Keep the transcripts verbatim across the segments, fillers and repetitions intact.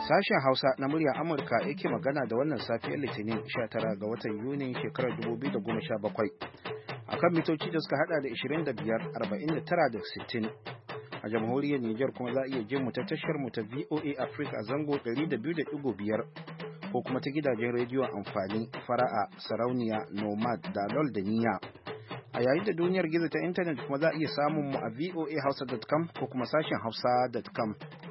Sashen Hausa na muryar Amurka yake magana da wannan safiyar Litinin sha tara ga watan Yuni shekarar dubu biyu da goma sha bakwai akan mitoci da suka hada da ishirin da biyar, arba'in da tara da sittin. A jamhuriyar Nijar kuma za a iya jin mu ta tashar mu ta V O A Africa zango ɗari da biyu da ɗigo biyar ko kuma ta gidajen rediyon amfani Fara'a, Sarauniya, Nomad, Dalol da Niyya. A yayin da duniyar gizo ta intanet kuma za a iya samun mu a v o a hausa dot com ko kuma sashen hausa dot com.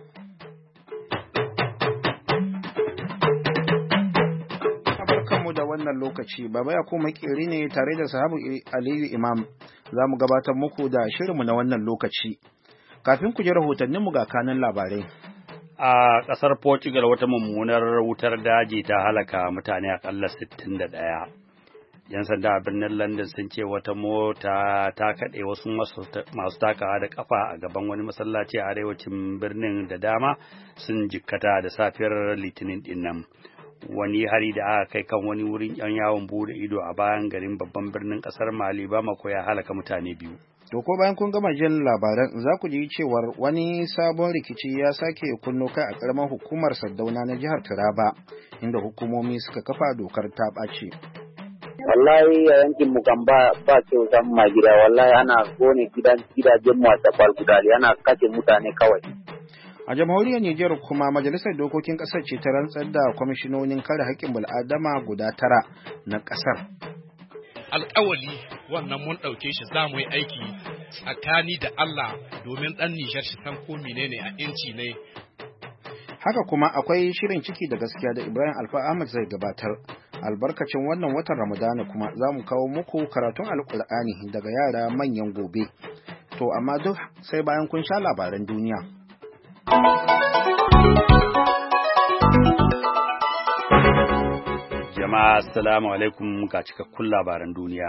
Barkanmu da wannan lokaci, Baba ya kuma kiri ne tare da sahabu Aliyu Imam za mu gabatar muku da shirinmu na wannan lokaci. Kafin ku ji rahotanninmu ga kanan labarai. A ƙasar Portugal wata mummunar wutar daji ta halaka mutane aƙalla sittin da ɗaya. Yan sanda a birnin London sun ce wata mota ta kaɗe wasu masu takawa da ƙafa a gaban wani masallaci a arewacin birnin da dama sun jikkata da safiyar Litinin ɗin nan. Wani hari da aka kai kan wani wurin 'yan yawon bude ido a bayan garin babban birnin ƙasar Mali Bamako ya halaka mutane biyu. To ko bayan kun gama jin labaran za ku ji cewar wani sabon rikici ya sake kunno kai a ƙaramar hukumar Sardauna na jihar Taraba inda hukumomi suka kafa dokar ta ɓace. Wallahi a yankin mu kan ba ba kyau san ma gida, wallahi ana gone gidan gidajen mu a tsakar gudali, ana kace mutane kawai. A jamhuriyar Nijar kuma majalisar dokokin ƙasar ce ta rantsar da kwamishinonin kare haƙƙin bil'adama guda tara na ƙasar. Alƙawali wannan mun ɗauke shi za mu yi aiki tsakani da Allah domin ɗan Nijar shi san ko menene a inci ne. Haka kuma akwai shirin ciki da gaskiya da Ibrahim Alfa Ahmad zai gabatar. Albarkacin wannan watan Ramadana kuma za mu kawo muku karatun Alƙur'ani daga yara manyan gobe. To amma duk sai bayan kun sha labaran duniya. Jama'a assalamu alaikum ga cikakkun labaran duniya.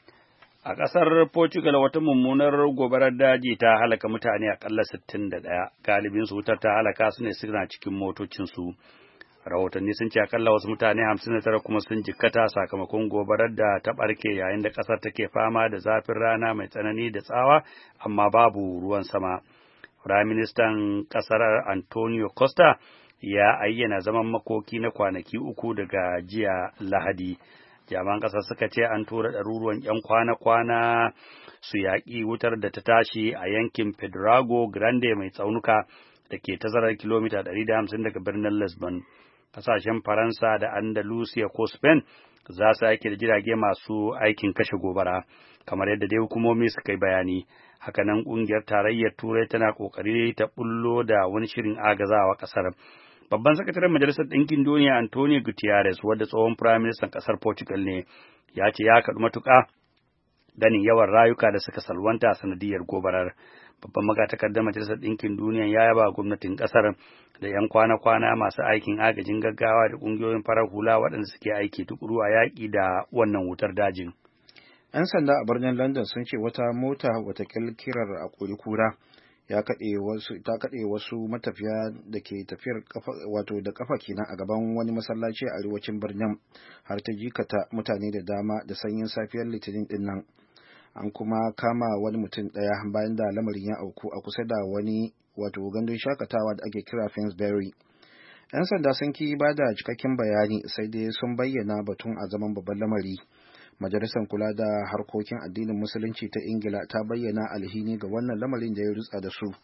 A ƙasar Portugal wata mummunar gobarar daji ta halaka mutane aƙalla sittin da ɗaya, galibin su wutar ta halaka su ne suna cikin motocinsu. Rahotanni sun ce akalla wasu mutane hamsin da tara kuma sun jikkata sakamakon gobarar da ta ɓarke yayin da ƙasar take fama da zafin rana mai tsanani da tsawa amma babu ruwan sama. Firaministan ƙasar Antonio Costa ya ayyana zaman makoki na kwanaki uku daga jiya Lahadi. Jami'an ƙasar suka ce an tura ɗaruruwan 'yan kwana-kwana su yaƙi wutar da ta tashi a yankin Pedrago Grande mai tsaunuka da ke tazarar kilomita ɗari da hamsin daga birnin Lisbon. Ƙasashen Faransa da Andalusia ko Spain za su aiki da jirage masu aikin kashe gobara, kamar yadda dai hukumomi suka yi bayani. Hakanan ƙungiyar tarayyar Turai tana ƙoƙari ta bullo da wani shirin agazawa ƙasar. Babban sakataren Majalisar Ɗinkin Duniya Antonio Guterres, wadda tsohon firaministan ƙasar Portugal ne, ya ce ya kaɗu matuƙa ganin yawan rayuka da suka salwanta a sanadiyar gobarar. Babban magatakardar Majalisar Ɗinkin Duniya ya yaba gwamnatin ƙasar da 'yan kwana-kwana masu aikin agajin gaggawa da ƙungiyoyin farar hula waɗanda suke aiki tukuru a yaƙi da wannan wutar dajin. 'Yan sanda a birnin London sun ce wata mota wata kirar a kura ya kaɗe wasu ta kaɗe wasu matafiya da ke tafiyar kafa wato da kafa kenan a gaban wani masallaci a arewacin birnin har ta jikata mutane da dama da sanyin safiyar Litinin din nan. An kuma kama wani mutum ɗaya bayan da lamarin ya auku a kusa da wani wato gandun shakatawa da ake kira Finsbury. 'Yan sanda sun ki ba da cikakken bayani sai dai sun bayyana batun a zaman babban lamari. Majalisar kula da harkokin addinin Musulunci ta Ingila ta bayyana alhini ga wannan lamarin da ya rutsa da su.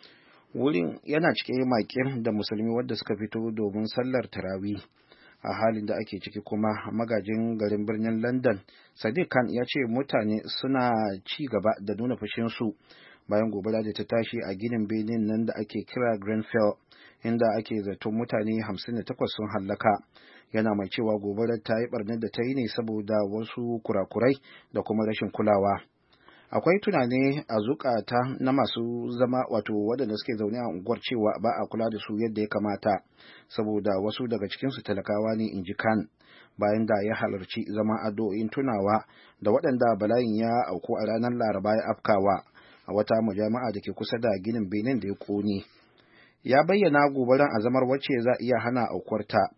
Wurin yana cike maƙin da musulmi wadda suka fito domin sallar tarawih. A halin da ake ciki kuma magajin garin birnin London Sadiq Khan ya ce mutane suna ci gaba da nuna fushinsu bayan gobara da ta tashi a ginin benin nan da ake kira Grenfell inda ake zaton mutane hamsin da takwas sun hallaka. Yana mai cewa gobarar ta yi barnar da ta yi ne saboda wasu kurakurai da kuma rashin kulawa. Akwai tunani a zukata na masu zama wato waɗanda suke zaune a unguwar cewa ba a kula da su yadda ya kamata saboda wasu daga cikinsu talakawa ne, in ji Khan bayan da ya halarci zama addu'o'in tunawa da waɗanda bala'in ya auku a ranar Laraba ya afkawa a wata majami'a da ke kusa da ginin Benin da ya ƙone. Ya bayyana gobarar azamar wacce za a iya hana aukuwarta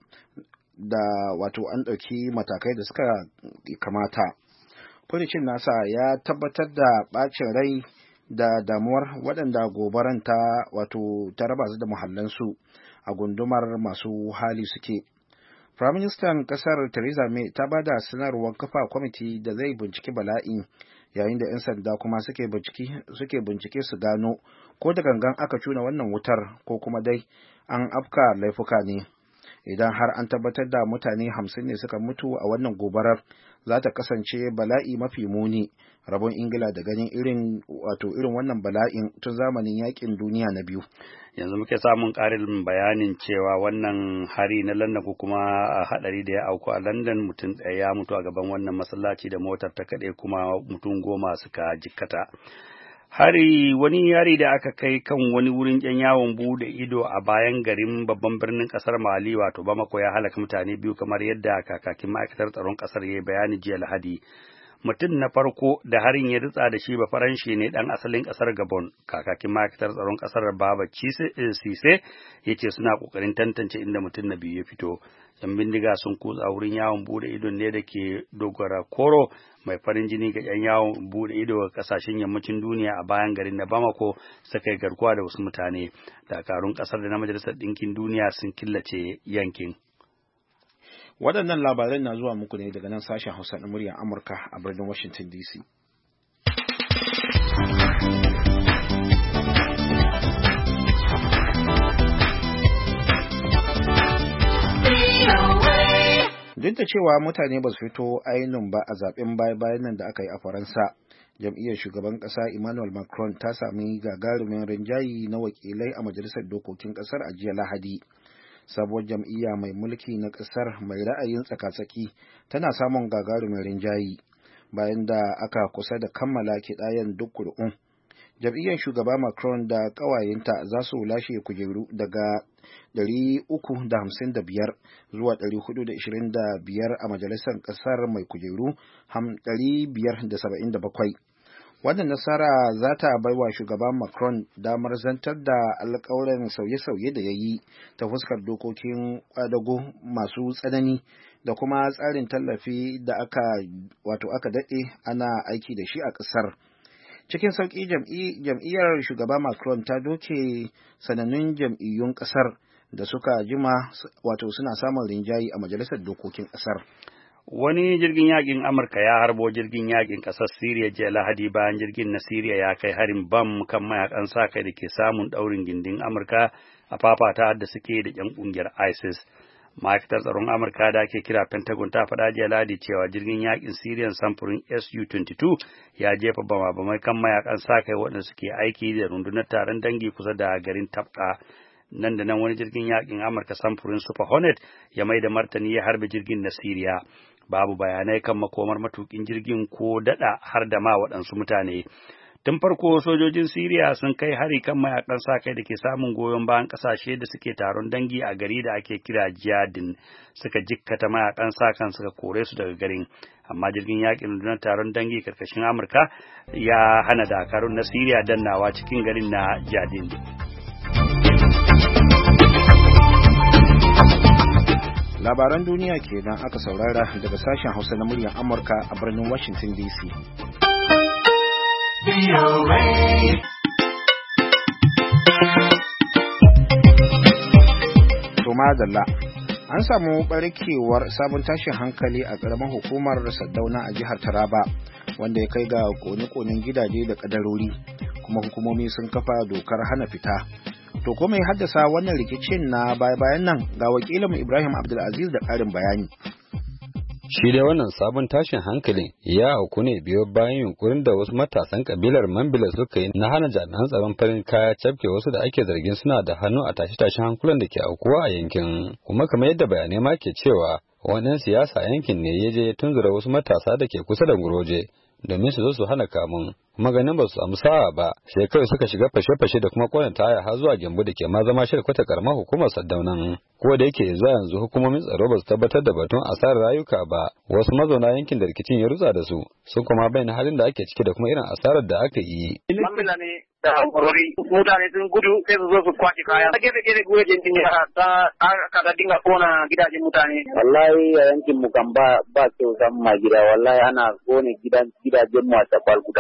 da wato an ɗauki matakai da suka kamata. Furicin nasa ya tabbatar da ɓacin rai da damuwar waɗanda gobaran ta wato ta raba su da muhallansu a gundumar masu hali suke. Firaministan ƙasar Theresa May ta ba da sanarwar kafa kwamiti da zai binciki bala'in, yayin da 'yan sanda kuma suke bincike su gano ko da gangan aka cuna wannan wutar ko kuma dai an afka laifuka ne. Idan har an tabbatar da mutane hamsin ne suka mutu a wannan gobarar, za ta kasance bala'i mafi muni rabon Ingila da ganin irin wato irin wannan bala'in tun zamanin yakin duniya na biyu. Yanzu muke samun ƙarin bayanin cewa wannan hari na London ko kuma a hadari da ya auku a London, mutum ɗaya ya mutu a gaban wannan masallaci da motar ta kaɗe, kuma mutum goma suka jikkata. Hari wani yari da aka kai kan wani wurin ƴan yawon bude ido a bayan garin babban birnin kasar Mali wato Bamako ya halaka mutane biyu, kamar yadda kakakin ma'aikatar tsaron kasar ya bayani jiya Lahadi. Mutum na farko da harin ya ritsa da shi ba Faranshe ne dan asalin kasar Gabon. Kakakin ma'aikatar tsaron kasar Baba Cisse ya ce suna kokarin tantance inda mutum na biyu ya fito. Yan bindiga sun kutsa wurin yawon bude ido ne da ke Dogara Koro, mai farin jini ga yan yawon bude ido ga kasashen yammacin duniya a bayan garin na Bamako, suka yi garkuwa da wasu mutane. Dakarun kasar da na Majalisar Ɗinkin Duniya sun killace yankin. Waɗannan labaran na zuwa muku ne daga nan sashen Hausa na muryar Amurka a birnin Washington D C. Duk da cewa mutane ba su fito ainun ba a zaben baya-bayan nan da aka yi a Faransa, jam'iyyar shugaban ƙasa Emmanuel Macron ta sami gagarumin rinjayi na wakilai a majalisar dokokin ƙasar a jiya Lahadi. Sabuwar jam'iyya mai mulki na ƙasar mai ra'ayin tsaka-tsaki tana samun gagarumin rinjayi bayan da aka kusa da kammala kiɗayen duk kuri'un. Jam'iyyar shugaba Macron da ƙawayenta za su lashe kujeru daga ɗari uku da hamsin da biyar zuwa ɗari hudu da ishirin da biyar a majalisar ƙasar mai kujeru ɗari biyar da saba'in da bakwai. Wannan nasara za ta baiwa shugaban Macron damar zantar da alƙawuran sauye-sauye da ya yi ta fuskar dokokin ƙwadago masu tsanani da kuma tsarin tallafi da aka wato aka daɗe ana aiki da shi a ƙasar. Cikin sauƙi jam'iyyar shugaba Macron ta doke sanannun jam'iyyun ƙasar da suka jima wato suna samun rinjayi a majalisar dokokin ƙasar. Wani jirgin yakin Amurka ya harbo jirgin yakin ƙasar Siriya jiya Lahadi bayan jirgin na Siriya ya kai harin bam kan mayakan sa kai da ke samun ɗaurin gindin Amurka a fafata da suke da ƴan ƙungiyar ISIS. Ma'aikatar tsaron Amurka da ake kira Pentagon ta faɗa jiya Lahadi cewa jirgin yakin Siriyan samfurin S U twenty-two ya jefa bama-bamai kan mayakan sa kai waɗanda suke aiki da rundunar taron dangi kusa da garin Tabqa. Nan da nan wani jirgin yakin Amurka samfurin Super Hornet ya mai da martani ya harbe jirgin na Siriya. Babu bayanai kan makomar matukin jirgin ko dada har da ma waɗansu mutane. Tun farko sojojin Siriya sun kai hari kan mayakan sa kai da ke samun goyon bayan ƙasashe da suke taron dangi a gari da ake kira Jiyadin, suka jikkata mayakan sa kan suka kore su daga garin. Amma jirgin yakin rundunar taron dangi karkashin Amurka ya hana dakarun na Siriya dannawa cikin garin na Jiyadin. Labaran duniya kenan aka saurara daga sashen Hausa na muryar Amurka a birnin Washington D C. To madalla, an samu barkewar sabon tashin hankali a ƙaramin hukumar Saddauna a jihar Taraba, wanda ya kai ga kone-konen gidaje da kadarori, kuma hukumomi sun kafa dokar hana fita. To ko mai haddasa wannan rikicin na baya-bayan nan, ga wakilinmu Ibrahim Abdulaziz da ƙarin bayani. Shi dai wannan sabon tashin hankalin ya auku ne biyo bayan yunkurin da wasu matasan kabilar Mambila suka yi na hana jami'an tsaron farin kaya cafke wasu da ake zargin suna da hannu a tashe-tashen hankulan da ke aukuwa a yankin. Kuma kamar yadda bayanai ma ke cewa wannan siyasa yankin ne ya je ya tunzura wasu matasa da ke kusa da Guroje domin su zo su hana kamun. Kuma ganin ba su samu sa'a ba, sai kawai suka shiga fashe-fashe da kuma kona taya har zuwa Gembu da ke ma zama shirkwata karamar hukumar Saddaunan. Ko da yake zuwa yanzu hukumomin tsaro ba su tabbatar da batun asarar rayuka ba, wasu mazauna yankin da rikicin ya rutsa da su sun kuma bayyana halin da ake ciki da kuma irin asarar da aka yi. Mambila ne da kwarori mutane sun gudu sai su zo su kwace kaya. Ta gefe gefe guwe jintin ya ta aka da dinga kona gidajen mutane. Wallahi a yankin mu kan ba ba kyau san ma gida wallahi ana kone gidan gidajen mu a tabal gudali ana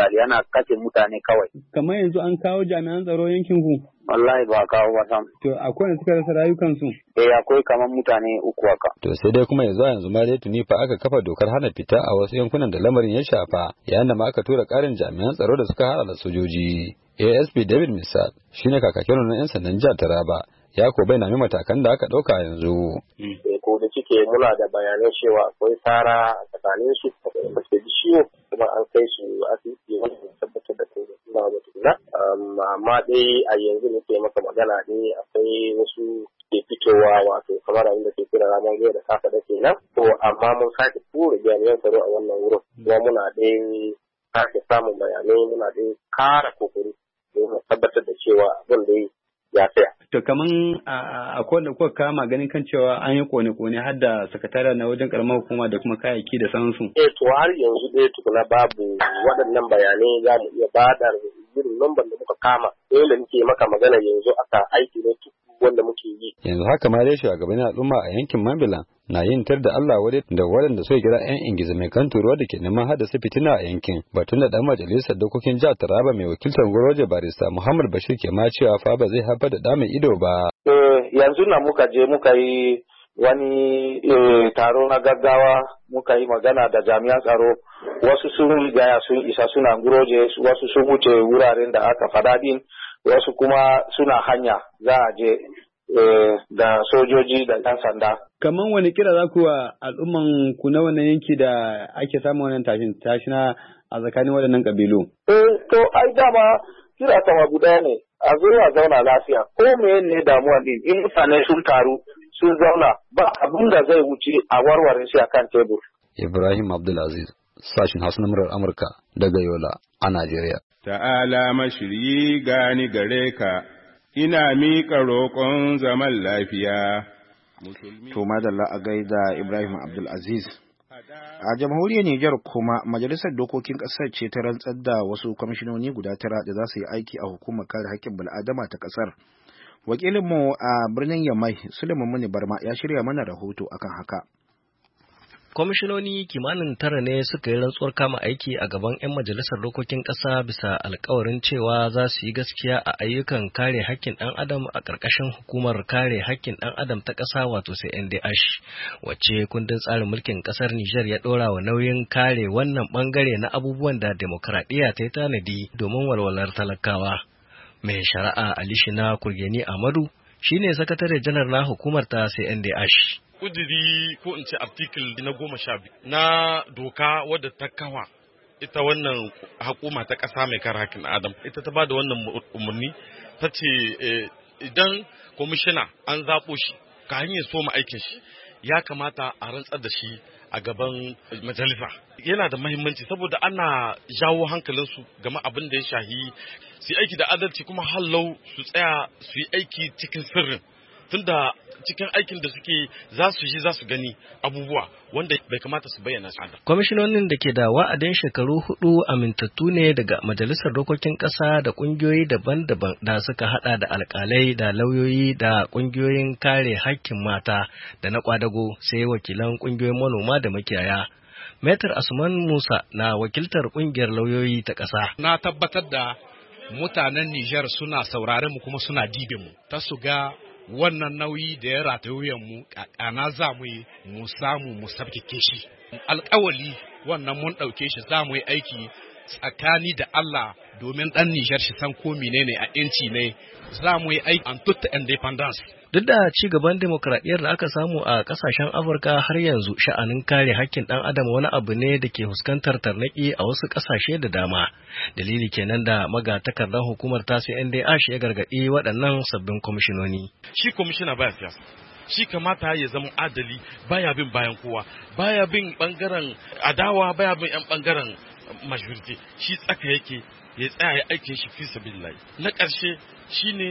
kashe mutane kawai. Kamar yanzu an kawo jami'an tsaro yankin ku? Wallahi ba kawo ba sam. To akwai wanda suka rasa rayukansu? Eh akwai kamar mutane uku haka. To sai dai kuma yanzu yanzu ma dai tuni fa aka kafa dokar hana fita a wasu yankunan da lamarin ya shafa, yayin da ma aka tura ƙarin jami'an tsaro da suka hada da sojoji. A S P David Misal shine kakakin na 'yan sandan jihar Taraba, ya ko bai nami matakan da aka ɗauka yanzu. Ko da cike muna da bayanan cewa akwai tsara a tsakanin su da ke ciwo kuma an kai su asibiti wanda tabbatar da kai suna da tukuna. Amma dai a yanzu nake maka magana ne akwai wasu ke fitowa wato kamar abin da ke kira ranar yau da safe da kenan. To amma mun sake tura jami'an tsaro a wannan wurin kuma muna dai sake samun bayanai muna dai kara kokari don tabbatar da cewa abin da ya tsaya. To kaman akwai da kuka kama ganin kan cewa an yi kone-kone har da sakatare na wajen karamar hukuma da kuma kayayyaki da sansu. Eh to har yanzu dai tukuna babu waɗannan bayanai za mu iya ba da irin lambar da muka kama. Dole nake maka magana yanzu akan aiki ne wanda muke yi. Yanzu haka ma dai shugabannin al'umma a yankin Mambila na yin tar da Allah wadai da waɗanda suka kira 'yan ingiza mai kan turuwa da ke neman haddasa fitina a yankin. Batun da ɗan majalisar dokokin jihar Taraba mai wakiltar Goroje barista Muhammad Bashir ke ma cewa fa ba zai haifar da ɗa mai ido ba. Eh yanzu na muka je muka yi wani taro na gaggawa muka yi magana da jami'an tsaro, wasu sun rigaya sun isa suna Goroje, wasu sun wuce wuraren da aka faɗa din, wasu kuma suna hanya za a je da sojoji da ɗan sanda. Kaman wani kira za ku wa al'umman ku na wannan yanki da ake samun wannan tashin tashina a tsakanin waɗannan ƙabilu? Eh to ai dama kira kama guda ne a zo a zauna lafiya ko me ne damuwa din in mutane sun taru sun zauna ba abin da zai wuce a warware shi akan tebur. Ibrahim Abdulaziz, sashin Hausa na murar Amurka daga Yola a Najeriya. Ta'ala mashiryi gani gare ka, ina miƙa roƙon zaman lafiya. To madalla a gaida Ibrahim Abdulaziz. A jamhuriyar Nijar kuma majalisar dokokin ƙasar ce ta rantsar da wasu kwamishinoni guda tara da za su yi aiki a hukumar kare haƙƙin bil'adama ta ƙasar. Wakilinmu a birnin Yamai, Suleiman Muni Barma ya shirya mana rahoto akan haka. Kwamishinoni kimanin tara ne suka yi rantsuwar kama aiki a gaban 'yan majalisar dokokin ƙasa bisa alkawarin cewa za su yi gaskiya a ayyukan kare haƙƙin ɗan adam a ƙarƙashin hukumar kare haƙƙin ɗan adam ta ƙasa wato C N D H, wacce kundin tsarin mulkin ƙasar Nijar ya ɗora wa nauyin kare wannan ɓangare na abubuwan da demokuraɗiyya ta yi tanadi domin walwalar talakawa. Mai shari'a Alishina Kurgeni Amadu shine sakatare janar na hukumar ta C N D H. Kudiri ko in ce article na goma sha biyu na doka wadda ta kawa ita wannan hukuma ta ƙasa mai kare haƙƙin adam ita ta ba da wannan umarni ta ce idan kwamishina an zaɓo shi ka hanyar soma aikin shi ya kamata a rantsar da shi a gaban majalisa. Yana da mahimmanci saboda ana jawo hankalinsu game abin da ya shahi su aiki da adalci kuma hallau su tsaya su yi aiki cikin sirrin. Tunda cikin aikin da suke za su ji za su gani abubuwa wanda bai kamata su bayyana su. Kwamishinonin da ke da wa'adin shekaru hudu amintattu ne daga majalisar dokokin ƙasa da ƙungiyoyi daban-daban da suka hada da alƙalai da lauyoyi da ƙungiyoyin kare haƙƙin mata da na kwadago sai wakilan ƙungiyoyin manoma da makiyaya. Metar Asuman Musa na wakiltar ƙungiyar lauyoyi ta ƙasa. Na tabbatar da mutanen Nijar suna saurare mu kuma suna dibe mu ta su ga wannan nauyi da ya rataye wuyanmu kakana za mu yi mu samu mu sabkike shi. Alƙawali wannan mun ɗauke shi za mu yi aiki tsakani da Allah domin ɗan Nijar shi san ko menene a inci ne za mu yi aiki an tutta independence. Duk da ci gaban demokradiyyar da aka samu a kasashen Afirka har yanzu sha'anin kare hakkin ɗan adam wani abu ne da ke fuskantar tarnaki a wasu ƙasashe da dama. Dalili kenan da magatakardar hukumar ta C N D H ya gargaɗi waɗannan sabbin kwamishinoni. Shi kwamishina baya siyasa. Shi kamata ya zama adali baya bin bayan kowa, baya bin bangaren adawa, baya bin yan bangaren majority. Shi tsaka yake ya tsaya ya aike shi fi sabilillahi. Na ƙarshe shine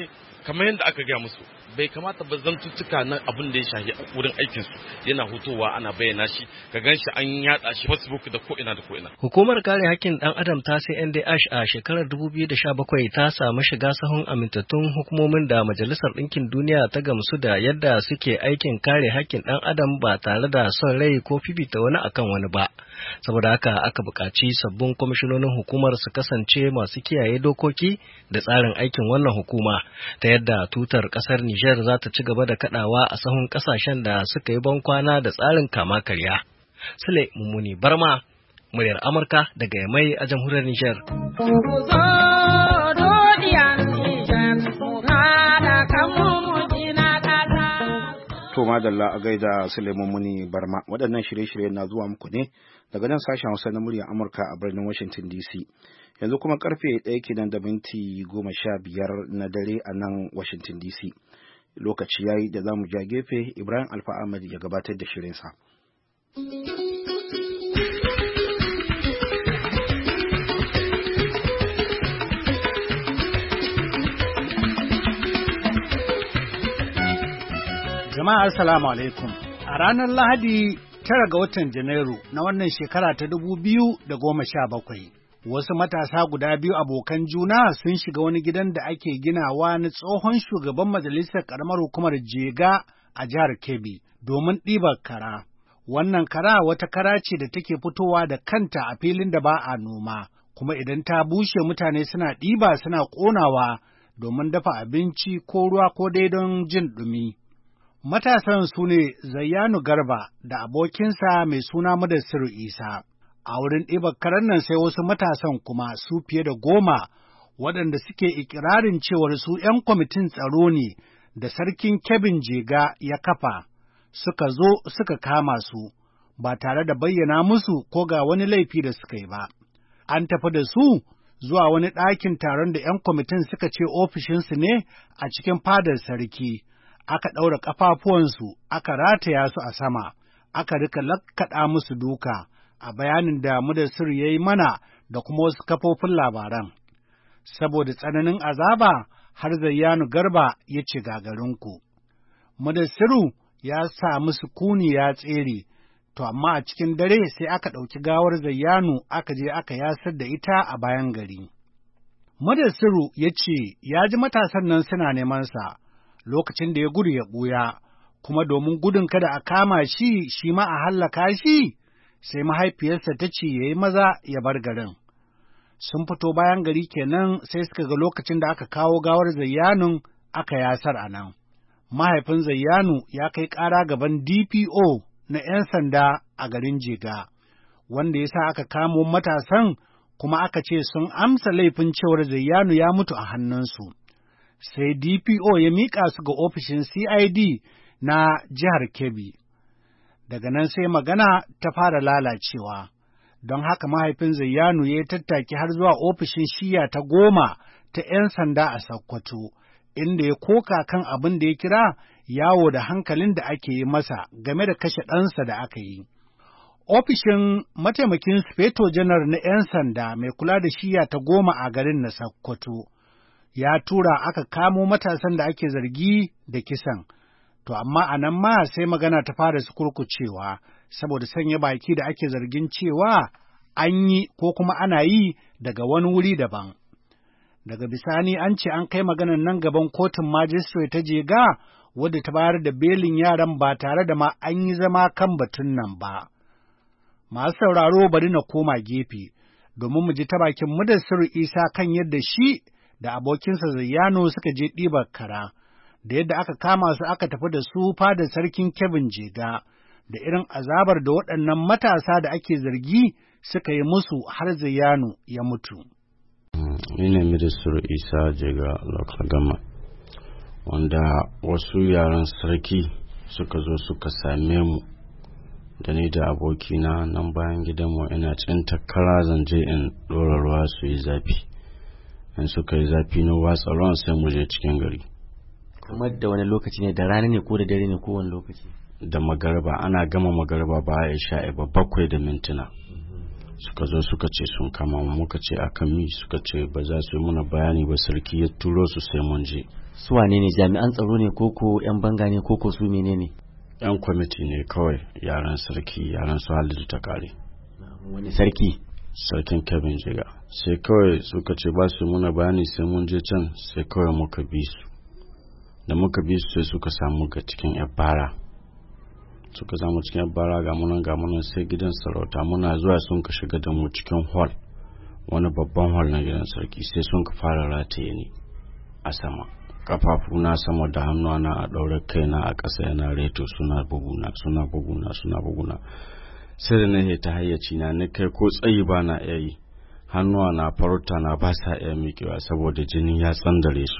kamar yadda aka gaya musu bai kamata ba zantuttuka na abin da ya shafi wurin aikin su yana hutowa ana bayyana shi ka ganshi an yada shi Facebook da ko ina da ko ina. Hukumar kare hakkin dan adam ta C N D H a shekarar dubu biyu da sha bakwai ta samu shiga sahun amintattun hukumomin da Majalisar Ɗinkin Duniya ta gamsu da yadda suke aikin kare hakkin dan adam ba tare da son rai ko fifita wani akan wani ba. Saboda haka aka buƙaci sabbin kwamishinonin hukumar su kasance masu kiyaye dokoki da tsarin aikin wannan hukuma ta yadda tutar ƙasar Nijar za ta ci gaba da kaɗawa a sahun ƙasashen da suka yi bankwana da tsarin kama karya. Sule Mummuni Barma, muryar Amurka daga Yamai a jamhuriyar Nijar. To madalla a gaida Suleiman Muni Barma. Waɗannan shirye-shirye na zuwa muku ne daga nan sashen Hausa na muryar Amurka a birnin Washington D C. Yanzu kuma karfe ɗaya kenan da minti goma sha biyar na dare a nan Washington D C. Lokaci yayi da zamu ja gefe Ibrahim Alfa Ahmad ya gabatar da shirinsa. Jama'a assalamu alaikum. A ranar Lahadi tara ga watan Janairu na wannan shekara ta dubu biyu da goma sha bakwai, wasu matasa guda biyu abokan juna sun shiga wani gidan da ake ginawa na tsohon shugaban majalisar ƙaramar hukumar Jega a jihar Kebbi domin ɗibar kara. Wannan kara wata kara ce da take fitowa da kanta a filin da ba a noma, kuma idan ta bushe mutane suna ɗiba suna ƙonawa domin dafa abinci ko ruwa ko dai don jin ɗumi. Matasan su ne Zayyanu Garba da abokinsa mai suna Mudassiru Isa. A wurin ɗibar karen nan sai wasu matasan kuma su fiye da goma waɗanda suke ikirarin cewar su ‘yan kwamitin tsaro ne da sarkin Kebin Jega ya kafa, suka zo suka kama su, ba tare da bayyana musu ko ga wani laifi da suka yi ba. An tafi da su zuwa wani ɗakin taron da ‘yan kwamitin suka ce ofishinsu ne a cikin fadar sarki. Aka ɗaura ƙafafuwansu, aka rataya su a sama, aka rika lakkaɗa musu duka, a bayanin da Mudassir ya yi mana da kuma wasu kafofin labaran. Saboda tsananin azaba, har Zayyanu Garba ya ce gagarinku. Mudassiru ya sa musu kuni ya tsere, to amma a cikin dare sai aka ɗauki gawar Zayyanu aka je aka yasar da ita a bayan gari. Mudassiru ya ce ya ji matasan nan suna neman sa. Lokacin da ya gudu ya ɓuya, kuma domin gudun kada a kama shi shi ma a hallaka shi, sai mahaifiyarsa ta ce ya yi maza ya bar garin. Sun fito bayan gari kenan sai suka ga lokacin da aka kawo gawar Zayyanun aka yasar a nan. Mahaifin Zayyanu ya kai ƙara gaban D P O na ‘yan sanda a garin Jega, wanda ya sa aka kamo matasan kuma aka ce sun amsa laifin cewar Zayyanu ya mutu a hannunsu. Sai D P O ya miƙa su ga ofishin C I D na jihar Kebbi. Daga nan sai magana ta fara lalacewa, don haka mahaifin Zayyanu ya tattaki har zuwa ofishin shiya ta goma ta ‘yan sanda a Sokoto, inda ya koka kan abin da ya kira yawo da hankalin da ake yi masa game da kashe ɗansa da aka yi. Ofishin mataimakin Sufeto Janar na ‘yan sanda mai kula da shiya ta goma a garin na Sokoto. Ya tura aka kamo matasan da ake zargi da kisan, to amma a nan ma sai magana ta fara su kurkucewa, saboda sanya baki da ake zargin cewa an yi ko kuma ana yi daga wani wuri daban. Daga bisani an ce an kai maganan nan gaban kotun majistare ta Jega, wadda ta bayar da belin yaran ba tare da ma an yi zama kan batun nan ba. Masu sauraro bari na koma gefe, domin mu ji ta bakin Mudassiru Isa kan yadda shi da abokinsa Zayyano suka je ɗibar kara, da yadda aka kama su aka tafi da su fadar sarkin Kebin Jega, da irin azabar da waɗannan matasa da ake zargi suka yi musu har Zayyano ya mutu. Ni ne Mudassiru Isa Jega Local Government, wanda wasu yaran sarki suka zo suka same mu da ni da abokina nan bayan gidanmu ina tsinta kara zanje in ɗora ruwa su yi zafi. In suka yi zafi na watsa ruwan sai mu je cikin gari. Kamar da wani lokaci ne, da rana ne ko da dare ne ko wani lokaci? Da magarba, ana gama magarba ba a sha ba bakwai da mintuna. suka zo suka ce sun kama mu, muka ce akan mi, suka ce ba za su yi muna bayani ba, sarki ya turo su sai mun je. Su wane ne, jami'an tsaro ne koko yan banga ne koko su menene? Yan kwamiti ne kawai, yaran sarki, yaran su Halidu ta kare. Wani sarki? Sarkin Kebin Jiga. Sai kawai suka ce ba su muna bayani sai mun je can, sai kawai muka bi su. Da muka bi su sai suka samu ga cikin yabbara. Suka samu cikin yabbara ga munan ga munan sai gidan sarauta, muna zuwa sun ka shiga da mu cikin hall, wani babban hall na gidan sarki, sai sun ka fara rataye ni a sama. Kafafuna sama da hannuwana a ɗaure, kaina a ƙasa yana reto, suna buguna suna buguna suna buguna. Sai da na ta hayyaci na ni kai ko tsayi ba na iya yi, hannuwa na farauta na ba sa iya miƙewa saboda jini ya tsandare su.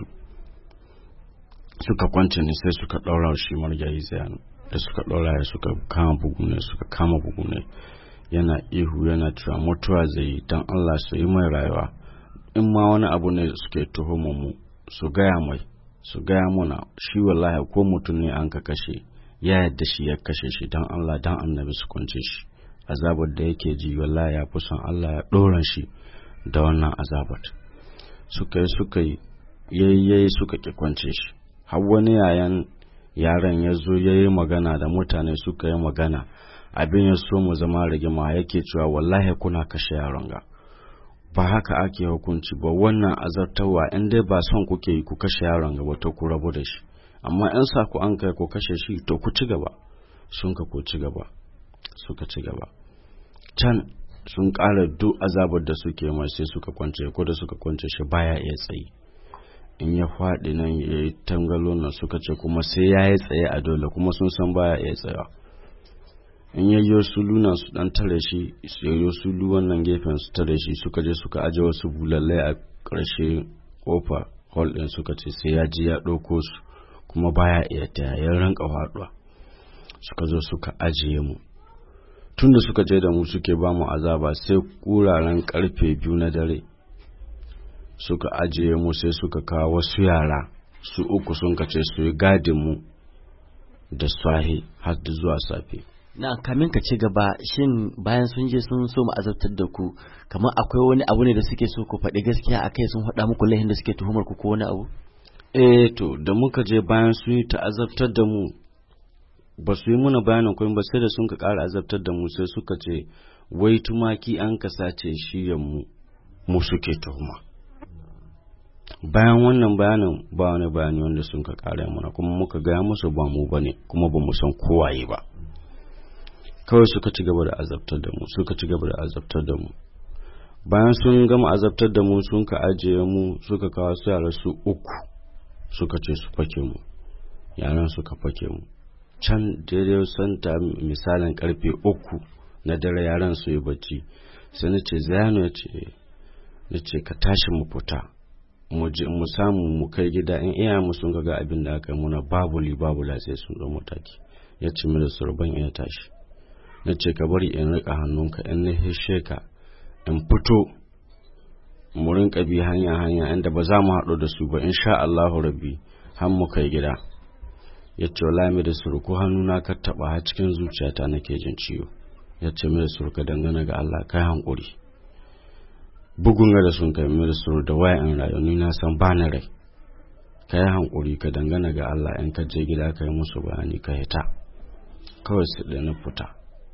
Suka kwance ni sai suka ɗaura shi margayi zayanu, da suka ɗaura ya suka kama bugune suka kama bugune yana ihu yana cewa mutuwa zai yi, don Allah su yi mai rayuwa, in ma wani abu ne suke tuhumar mu su gaya mai, su gaya muna shi wallahi ko mutum ne an ka kashe ya yadda shi ya kashe shi, don Allah don annabi su kwance shi. Azabar da yake ji wallahi ya fi son Allah ya ɗoran shi da wannan azabar. Suka yi suka yi yayyayi suka ki kwance shi, har wani yayan yaran ya zo ya yi magana da mutane suka yi magana, abin ya so mu zama rigima, yake cewa wallahi kuna kashe yaron ga, ba haka ake hukunci ba, wannan azartarwa in dai ba son kuke yi ku kashe yaron ga wato ku rabu da shi, amma in sa ku an kai ku kashe shi to ku ci gaba. Sun ka ko ci gaba, suka ci gaba. Can sun ƙara duk azabar da suke mai sai suka kwance, ko da suka kwance shi baya iya tsayi, in ya faɗi nan ya yi tangalo nan, suka ce kuma sai ya yi tsaye a dole, kuma sun san baya iya tsaya. In yayyo sulu nan su dan tare shi, su yayyo sulu wannan gefen su tare shi, suka je suka aje wasu bulallai a ƙarshe kofa hall din, suka ce sai ya ji ya ɗauko su, kuma baya iya taya, ya rinka faɗuwa. Suka zo suka ajiye mu, tunda suka je da mu suke ba mu azaba, sai kuraren karfe biyu na dare suka ajiye mu, sai suka kawo wasu yara su uku sun kace su yi gadin mu da sahi har da zuwa safe. Na kamin ka ci gaba, shin bayan sun je sun so mu azabtar da ku, kamar akwai wani abu ne da suke so ku faɗi gaskiya akai, sun faɗa muku laifin da suke tuhumar ku ko wani abu? Eh to da muka je bayan sun yi ta azabtar da mu, ba su yi muna bayanin kuma ba, sai da sun ka ƙara azabtar da mu sai suka ce wai tumaki an ka sace shi mu mu suke tuhuma. Bayan wannan bayanin ba wani bayani wanda sun ka ƙara mana, kuma muka gaya musu ba mu bane, kuma ba mu san kowaye ba. Kawai suka ci gaba da azabtar da mu, suka ci gaba da azabtar da mu. Bayan sun gama azabtar da mu sun ka ajiye mu, suka kawo su yara su uku, suka ce su fake mu, yaran suka fake mu. Can daidai santa misalin karfe uku na dare yaran su yi bacci, sai na ce Zayano, ya ce na ce ka tashi mu fita mu je mu samu mu kai gida, in iya mu sun ga abin da aka yi muna babu li babu la sai sun ɗau mataki. Ya ce mi da surban iya tashi, na ce ka bari in rika hannunka, in na hishe ka in fito mu rinka bi hanya hanya inda ba za mu haɗu da su ba, insha Allahu rabbi har mu kai gida. Ya ce wallahi mai da surku hannuna ka taɓa har cikin zuciyata nake jin ciwo. Ya ce mai da surka dangane ga Allah kai hankuri, bugun da sun kai mai da suru da waya in rayu ni na san ba na rai, kai hankuri ka dangane ga Allah, in ka je gida kai musu bayani ka hita. Kawai sai da na fita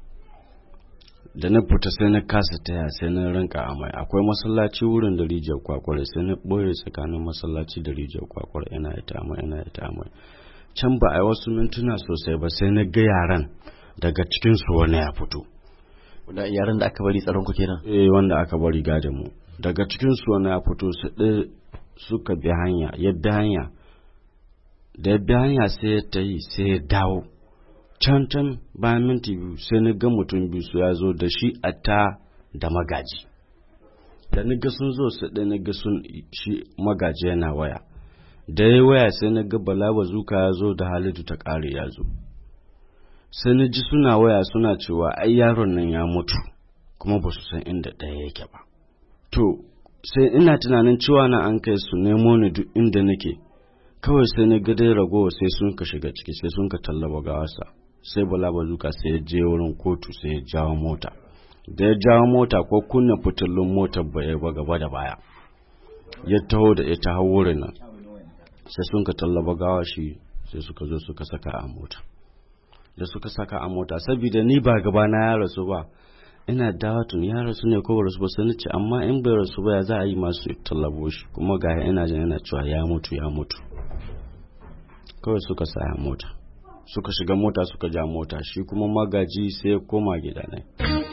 da na fita sai na kasa taya, sai na rinka amai. Akwai masallaci wurin da rijiyar kwakwar, sai na ɓoye tsakanin masallaci da rijiyar kwakwar, ina ita amai ina ita amai. Can ba a yi wasu mintuna sosai ba sai na ga yaran daga cikinsu wani ya fito. Wanda yaran da aka bari tsaron ku kenan? Eh, wanda aka bari gadin mu. Daga cikinsu wani ya fito, su ɗaya suka bi hanya, yadda hanya da yadda hanya sai ya tayi sai ya dawo. Can can bayan minti biyu sai na ga mutum biyu su ya zo da shi a ta da magaji. Da na ga sun zo su ɗaya na ga sun shi magaji yana waya. Da ya waya sai na ga Bala Bazuka ya zo da Halidu ta ƙare ya zo. Sai na ji suna waya suna cewa ai yaron nan ya mutu, kuma ba su san inda ɗaya yake ba. To sai ina tunanin cewa na an kai su nemo ni duk inda nake. Kawai sai na ga dai ragowa sai sun ka shiga ciki, sai sun ka tallaba gawarsa. Sai Bala Bazuka sai ya je wurin kotu sai ya jawo mota. da ya jawo mota ko kunna fitilun motar baya ba gaba da baya ya taho da ita har wurin nan sai sun ka tallaba gawa shi sai suka zo suka saka a mota da suka saka a mota saboda ni ba gaba na ya rasu ba ina dawo tun ya rasu ne ko rasu ba sai nace amma in bai rasu ba ya za a yi masu tallabo shi kuma ga ina jin yana cewa ya mutu ya mutu kawai suka sa mota suka shiga mota suka ja mota shi kuma magaji sai ya koma gida ne.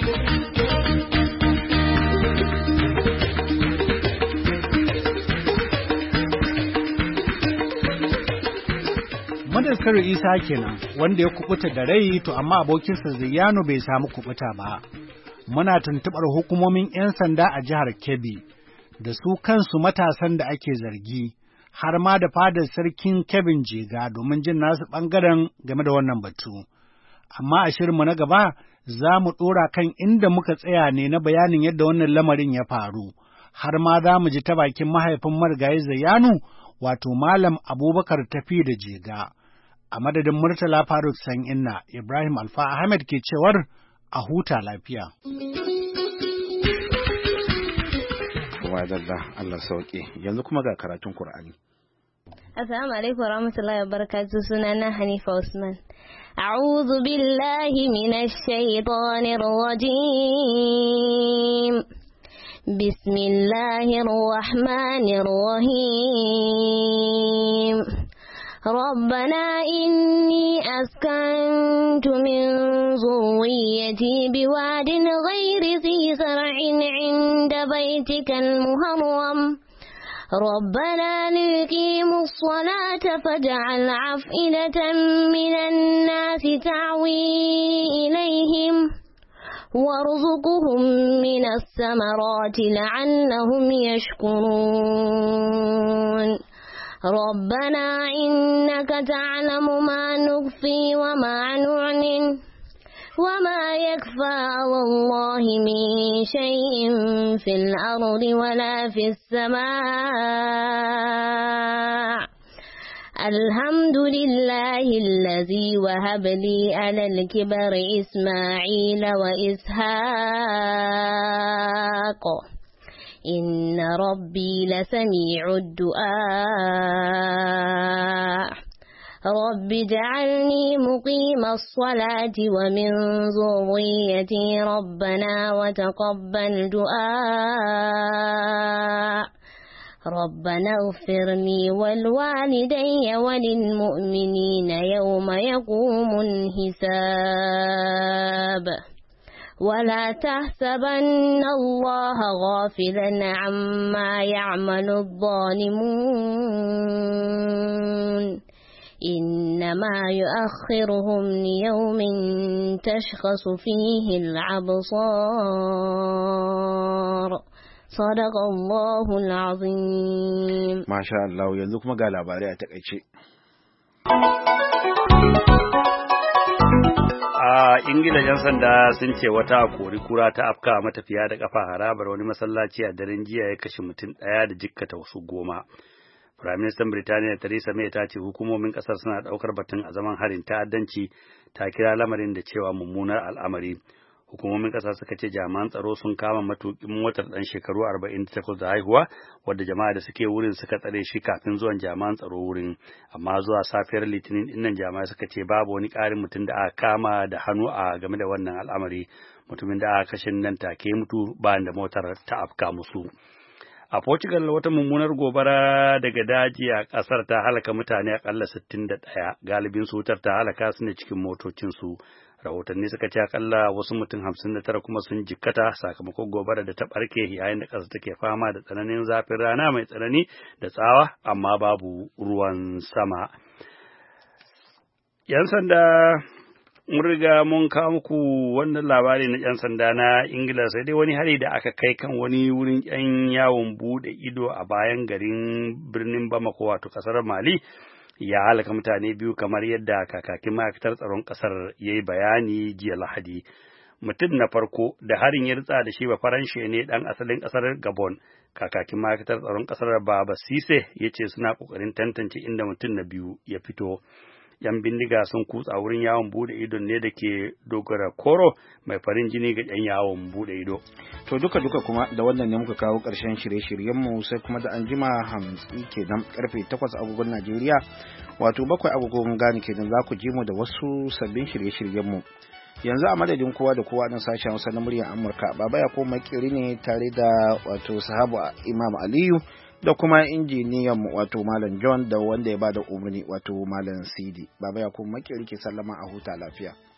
Madaskar Isa kenan wanda ya kubuta da rai to amma abokinsa Zayyano bai samu kubuta ba. Muna tuntuɓar hukumomin 'yan sanda a jihar Kebbi da su kansu matasan da ake zargi har ma da fadar sarkin Kebbin Jega domin jin nasu ɓangaren game da wannan batu. Amma a shirinmu na gaba za mu ɗora kan inda muka tsaya ne na bayanin yadda wannan lamarin ya faru, har ma za mu ji ta bakin mahaifin marigayi Zayyano wato Malam Abubakar Tafi da Jega. A madadin Murtala Faruk San'inna, Ibrahim Alfa Ahmed ke cewar a huta lafiya. Wadalla Allah sauke, yanzu kuma ga karatun Kur'ani. Assalamu alaikum warahmatullahi wabarakatuh, sunana Hanifa Usman. A'udhu billahi minash shaitanir rajim. Bismillahir rahmanir rahim. ربنا إني أسكنت من ذريتي بواد غير ذي زرع عند بيتك المحرم ربنا ليقيموا الصلاة فاجعل أفئدة من الناس تعوي إليهم وارزقهم من الثمرات لعلهم يشكرون ربنا إنك تعلم ما نخفي وما نعلن وما يكفى على الله من شيء في الأرض ولا في السماء الحمد لله الذي وهب لي على الكبر إسماعيل وإسحاق إن ربي لسميع الدعاء رب اجعلني مقيم الصلاة ومن ذريتي ربنا وتقبل دعاء ربنا اغفر لي ولوالدي وللمؤمنين يوم يقوم الحساب ولا تحسبن الله غافلا عما يعمل الظالمون إنما يؤخرهم ليوم تشخص فيه الأبصار صدق الله العظيم ما شاء الله yanzu kuma ga labarai a takeice. A Ingila ‘yan sanda sun ce wata kori kura ta afka matafiya da kafa harabar wani masallaci a daren jiya ya kashe mutum ɗaya da jikkata wasu goma. Firaministan Birtaniya Theresa May ta ce hukumomin ƙasar suna ɗaukar batun a zaman harin ta'addanci, ta kira lamarin da cewa mummunar al'amari. Hukumomin ƙasa suka ce jami'an tsaro sun kama matuƙin motar ɗan shekaru arba'in da takwas da haihuwa, wadda jama'a da suke wurin suka tsare shi kafin zuwan jami'an tsaro wurin. Amma zuwa safiyar Litinin ɗinnan jama'a suka ce babu wani ƙarin mutum da aka kama da hannu a game da wannan al'amari. Mutumin da aka kashe nan take mutu bayan da motar ta afka musu. A Portugal wata mummunar gobara daga daji a ƙasar ta halaka mutane akalla sittin da ɗaya, galibin su wutar ta halaka su ne cikin motocinsu. Rahotanni suka ce akalla wasu mutum hamsin da tara kuma sun jikkata sakamakon gobara da ta ɓarke yayin da ƙasa take fama da tsananin zafin rana mai tsanani da tsawa amma babu ruwan sama. ‘Yan sanda mun riga mun kawo muku wannan labari na ‘yan sanda na Ingila, sai dai wani hari da aka kai kan wani wurin ‘yan yawon buɗe ido a bayan garin birnin Bamako wato ƙasar Mali ya halaka mutane biyu kamar yadda kakakin ma'aikatar tsaron ƙasar ya yi bayani jiya Lahadi. Mutum na farko da harin ya ritsa da shi ba Faranshe ne ɗan asalin ƙasar Gabon. Kakakin ma'aikatar tsaron ƙasar Baba Sise ya ce suna ƙoƙarin tantance inda mutum na biyu ya fito. yan bindiga sun kutsa wurin yawon bude ido ne da ke dogara koro mai farin jini ga yan yawon bude ido. To duka duka kuma da wannan ne muka kawo ƙarshen shirye-shiryenmu sai kuma da an jima hamsi kenan karfe takwas agogon Najeriya wato bakwai agogon Ghana kenan za ku ji mu da wasu sabbin shirye-shiryenmu. Yanzu a madadin kowa da kowa nan sashen Hausa na muryar Amurka, Baba ya ko makiri ne tare da wato sahabu Imam Aliyu da kuma injiniyan mu wato Malam John da wanda ya bada umarni wato Malam Sidi. Baba ya ko makiri ke sallama a huta lafiya.